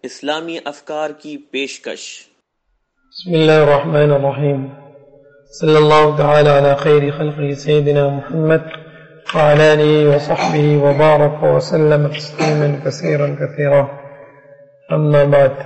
اسلامی افکار کی پیشکش۔ بسم اللہ الرحمن الرحیم، صلی اللہ تعالی علی خیر خلقہ سیدنا محمد وعلى آله وصحبه وبارك وسلم تسليما كثيرا كثيرا، أما بعد.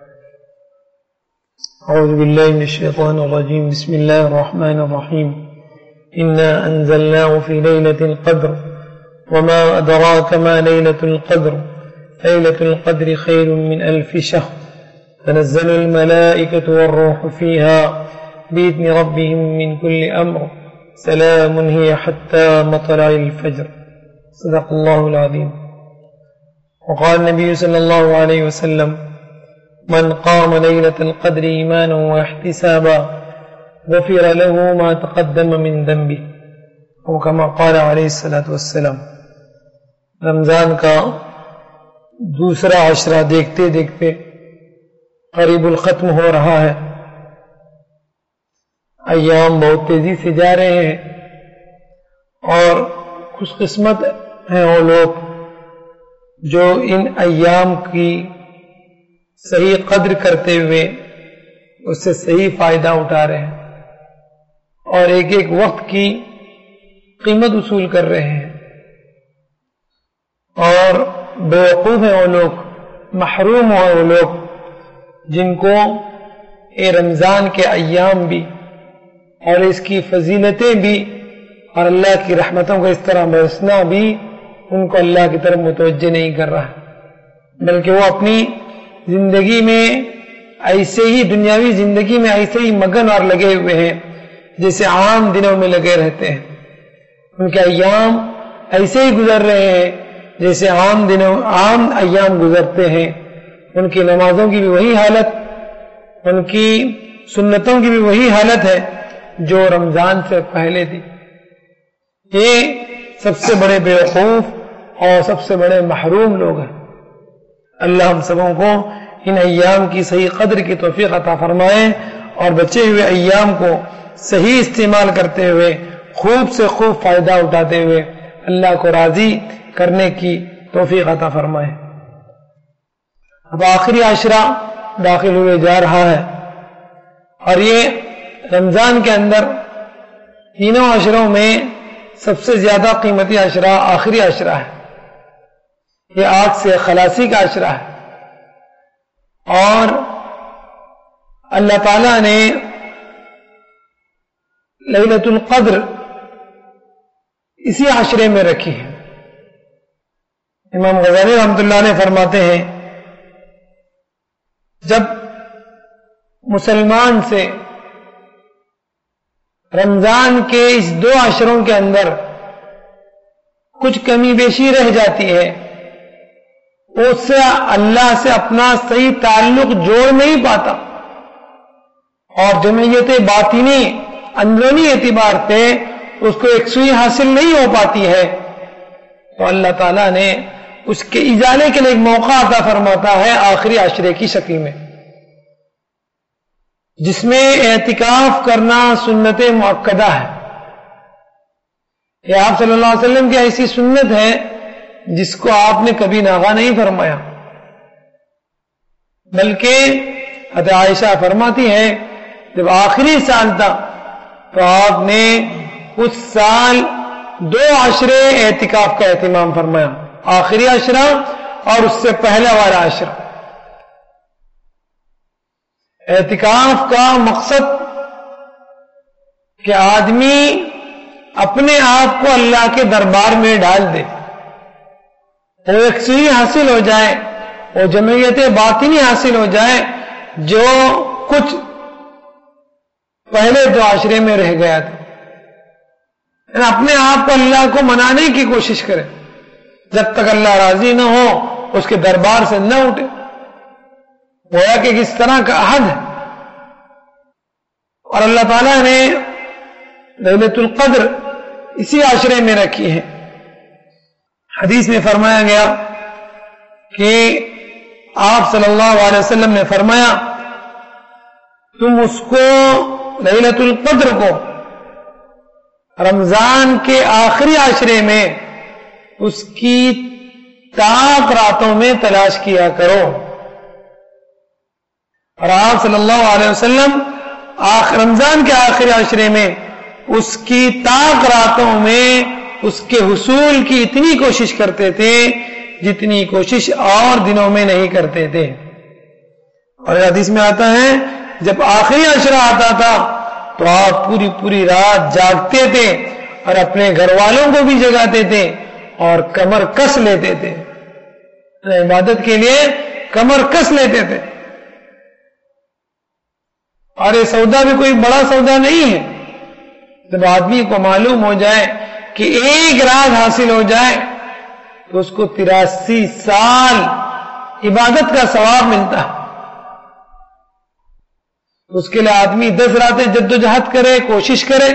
أعوذ بالله من الشيطان الرجيم. بسم الله الرحمن الرحيم. إنا أنزلناه في ليلة القدر وما أدراك ما ليلة القدر ليلة القدر خير من 1000 شهر تنزل الملائكة والروح فيها بإذن ربهم من كل أمر سلام هي حتى مطلع الفجر. صدق الله العظيم. وقال النبي صلى الله عليه وسلم: من قام ليلة القدر إيمانا واحتسابا غفر له ما تقدم من ذنبه، وكما قال عليه الصلاة والسلام. رمضان کا دوسرا عشرہ دیکھتے دیکھتے قریب الختم ہو رہا ہے. ایام بہت تیزی سے جا رہے ہیں اور خوش قسمت ہیں وہ لوگ جو ان ایام کی صحیح قدر کرتے ہوئے اس سے صحیح فائدہ اٹھا رہے ہیں اور ایک ایک وقت کی قیمت وصول کر رہے ہیں. اور بیوقوف ہیں وہ لوگ، محروم ہیں وہ لوگ جن کو یہ رمضان کے ایام بھی اور اس کی فضیلتیں بھی اور اللہ کی رحمتوں کا اس طرح برسنا بھی ان کو اللہ کی طرف متوجہ نہیں کر رہا، بلکہ وہ اپنی زندگی میں ایسے ہی، دنیاوی زندگی میں ایسے ہی مگن اور لگے ہوئے ہیں جیسے عام دنوں میں لگے رہتے ہیں. ان کے ایام ایسے ہی گزر رہے ہیں جیسے عام ایام گزرتے ہیں. ان کی نمازوں کی بھی وہی حالت، ان کی سنتوں کی بھی وہی حالت ہے جو رمضان سے پہلے تھی. یہ سب سے بڑے بیوقوف اور سب سے بڑے محروم لوگ ہیں. اللہ ہم سبوں کو ان ایام کی صحیح قدر کی توفیق عطا فرمائے اور بچے ہوئے ایام کو صحیح استعمال کرتے ہوئے خوب سے خوب فائدہ اٹھاتے ہوئے اللہ کو راضی کرنے کی توفیق عطا فرمائے. اب آخری عشرہ داخل ہوئے جا رہا ہے اور یہ رمضان کے اندر تینوں عشروں میں سب سے زیادہ قیمتی عشرہ آخری عشرہ ہے. یہ آگ سے خلاصی کا عشرہ ہے اور اللہ تعالی نے لیلۃ القدر اسی عشرے میں رکھی ہے. امام غزالی رحمۃ اللہ علیہ فرماتے ہیں جب مسلمان سے رمضان کے اس 2 عشروں کے اندر کچھ کمی بیشی رہ جاتی ہے، اس سے اللہ سے اپنا صحیح تعلق جوڑ نہیں پاتا اور جمعیت باطنی اندرونی اعتبار سے اس کو یکسوئی حاصل نہیں ہو پاتی ہے، تو اللہ تعالیٰ نے اس کے ازالے کے لیے ایک موقع عطا فرماتا ہے آخری عشرے کی شکل میں، جس میں اعتکاف کرنا سنت مؤکدہ ہے. یہ آپ صلی اللہ علیہ وسلم کی ایسی سنت ہے جس کو آپ نے کبھی ناغا نہیں فرمایا، بلکہ حضرت عائشہ فرماتی ہے جب آخری سال تھا تو آپ نے اس سال 2 عشرے اعتکاف کا اہتمام فرمایا، آخری عشرہ اور اس سے پہلا والا عشرہ. اعتکاف کا مقصد کہ آدمی اپنے آپ کو اللہ کے دربار میں ڈال دے، وہ یکسوئی حاصل ہو جائے، وہ جمعیت باطنی حاصل ہو جائے جو کچھ پہلے 2 عشرے میں رہ گیا تھا. اپنے آپ کو اللہ کو منانے کی کوشش کرے، جب تک اللہ راضی نہ ہو اس کے دربار سے نہ اٹھے. گویا کہ کس طرح کا عہد ہے. اور اللہ تعالیٰ نے لیلۃ القدر اسی عشرے میں رکھی ہے. حدیث میں فرمایا گیا کہ آپ صلی اللہ علیہ وسلم نے فرمایا تم اس کو لیلۃ القدر کو رمضان کے آخری عشرے میں اس کی طاق راتوں میں تلاش کیا کرو. اور آپ صلی اللہ علیہ وسلم رمضان کے آخری عشرے میں اس کی طاق راتوں میں اس کے حصول کی اتنی کوشش کرتے تھے جتنی کوشش اور دنوں میں نہیں کرتے تھے. اور حدیث میں آتا ہے جب آخری عشرہ آتا تھا تو آپ پوری پوری رات جاگتے تھے اور اپنے گھر والوں کو بھی جگاتے تھے اور کمر کس لیتے تھے, عبادت کے لیے کمر کس لیتے تھے. اور یہ سودا بھی کوئی بڑا سودا نہیں ہے. جب آدمی کو معلوم ہو جائے کہ ایک رات حاصل ہو جائے تو اس کو 83 سال عبادت کا ثواب ملتا ہے. اس کے لیے آدمی 10 راتیں جدوجہد کرے, کوشش کرے,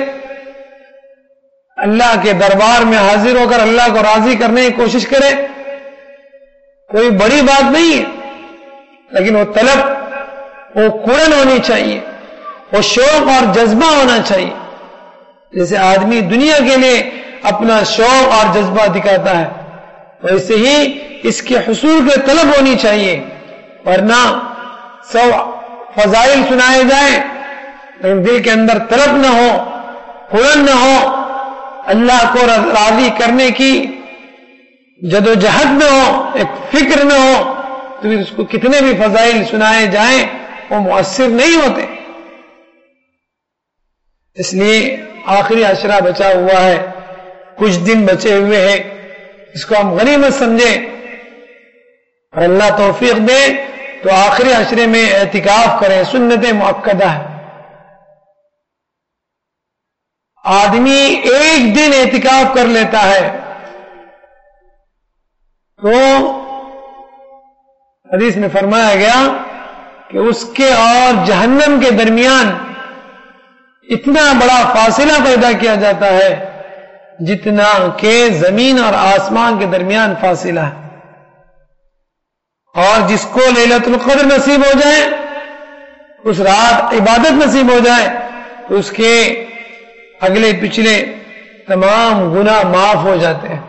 اللہ کے دربار میں حاضر ہو کر اللہ کو راضی کرنے کی کوشش کرے. کوئی بڑی بات نہیں ہے, لیکن وہ طلب, وہ قرن ہونی چاہیے, وہ شوق اور جذبہ ہونا چاہیے. جیسے آدمی دنیا کے لیے اپنا شوق اور جذبہ دکھاتا ہے ویسے ہی اس کے حصول کے طلب ہونی چاہیے. ورنہ سو فضائل سنائے جائیں لیکن دل کے اندر طلب نہ ہو, قرن نہ ہو, اللہ کو راضی کرنے کی جدوجہد نہ ہو, ایک فکر نہ ہو, تو پھر اس کو کتنے بھی فضائل سنائے جائیں وہ مؤثر نہیں ہوتے. اس لیے آخری عشرہ بچا ہوا ہے, کچھ دن بچے ہوئے ہیں, اس کو ہم غنیمت سمجھیں. اور اللہ توفیق دے تو آخری عشرے میں اعتکاف کریں, سنت مؤکدہ ہے. آدمی ایک دن اعتکاف کر لیتا ہے تو حدیث میں فرمایا گیا کہ اس کے اور جہنم کے درمیان اتنا بڑا فاصلہ پیدا کیا جاتا ہے جتنا کہ زمین اور آسمان کے درمیان فاصلہ ہے. اور جس کو لیلۃ القدر نصیب ہو جائے, اس رات عبادت نصیب ہو جائے, تو اس کے اگلے پچھلے تمام گناہ معاف ہو جاتے ہیں.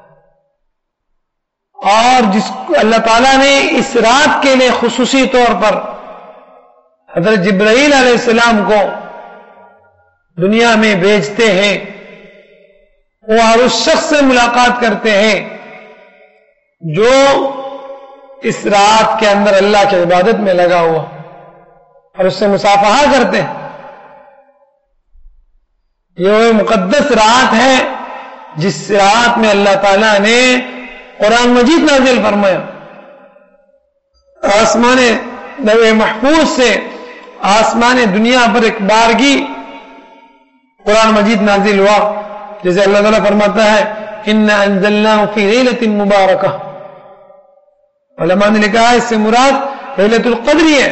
اور جس کو اللہ تعالیٰ نے اس رات کے لیے خصوصی طور پر حضرت جبرائیل علیہ السلام کو دنیا میں بھیجتے ہیں, وہ ہر اس شخص سے ملاقات کرتے ہیں جو اس رات کے اندر اللہ کی عبادت میں لگا ہوا, اور اس سے مصافحہ کرتے ہیں. یہ مقدس رات ہے جس رات میں اللہ تعالیٰ نے قرآن مجید نازل فرمایا. آسمان لوح محفوظ سے آسمان دنیا پر ایک بارگی قرآن مجید نازل ہوا. جیسے اللہ تعالیٰ فرماتا ہے اِنَّا أَنزَلْنَاهُ فِي لَيْلَةٍ مُبَارَكَةٍ, علماء نے لکھا ہے اس سے مراد لیلۃ القدر ہے.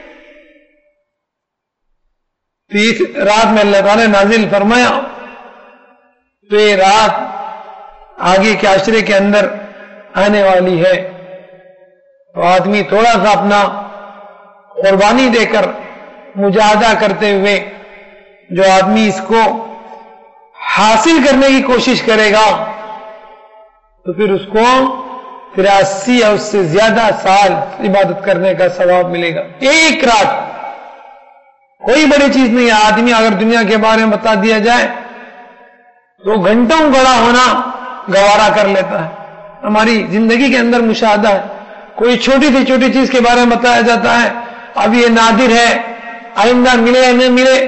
اس رات میں اللہ تعالیٰ نے نازل فرمایا تو یہ رات آگے کے عشرے کے اندر آنے والی ہے. تو آدمی تھوڑا سا اپنا قربانی دے کر مجاہدہ کرتے ہوئے جو آدمی اس کو حاصل کرنے کی کوشش کرے گا تو پھر اس کو 83 یا اس سے زیادہ سال عبادت کرنے کا ثواب ملے گا. ایک رات کوئی بڑی چیز نہیں ہے. آدمی اگر دنیا کے بارے میں بتا دیا جائے تو گھنٹوں کھڑا ہونا گوارا کر لیتا ہے. ہماری زندگی کے اندر مشاہدہ ہے, کوئی چھوٹی سے چھوٹی چیز کے بارے میں بتایا جاتا ہے, اب یہ نادر ہے, آئندہ ملے یا نہ ملے,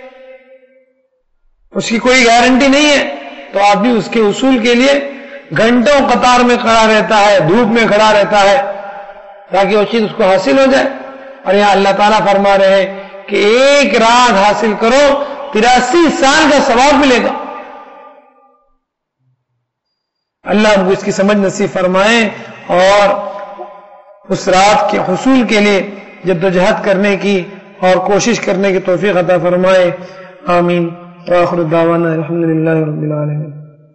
اس کی کوئی گارنٹی نہیں ہے. تو آدمی اس کے حصول کے لیے گھنٹوں قطار میں کھڑا رہتا ہے, دھوپ میں کھڑا رہتا ہے تاکہ وہ چیز اس کو حاصل ہو جائے. اور یہاں اللہ تعالیٰ فرما رہے ہیں کہ ایک رات حاصل کرو 83 سال کا ثواب ملے گا. اللہ ہم کو اس کی سمجھ نصیب فرمائے اور اس رات کے حصول کے لیے جدوجہد کرنے کی اور کوشش کرنے کی توفیق عطا فرمائے. آمین. وآخر دعوانا الحمدللہ رب العالمین.